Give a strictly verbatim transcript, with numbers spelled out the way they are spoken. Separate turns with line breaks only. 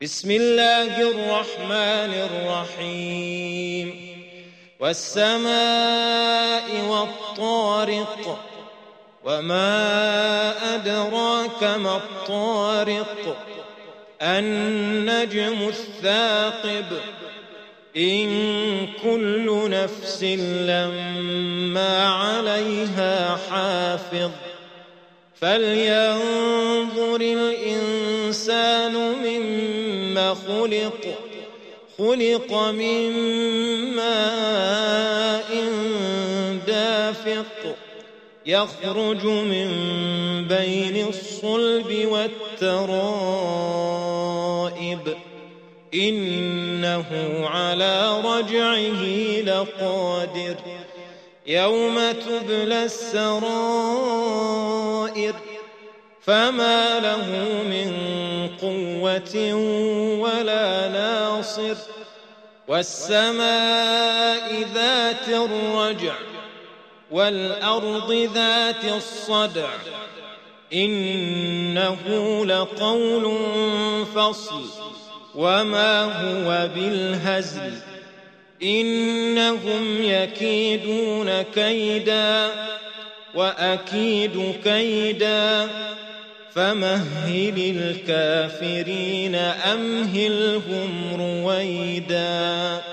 بسم الله الرحمن الرحيم والسماء والطارق وما أدراك ما الطارق النجم الثاقب إن كل نفس لما عليها حافظ فلينظر الإنسان مما خلق خلق من ماء دافق يخرج من بين الصلب والترائب إنه على رجعه لقادر يوم تبلى السرائر فما له من قوة ولا ناصر والسماء ذات الرجع والأرض ذات الصدع إنه لقول فصل وما هو بالهزل إنهم يكيدون كيدا وأكيد كيدا فمهل الكافرين أمهلهم رويدا.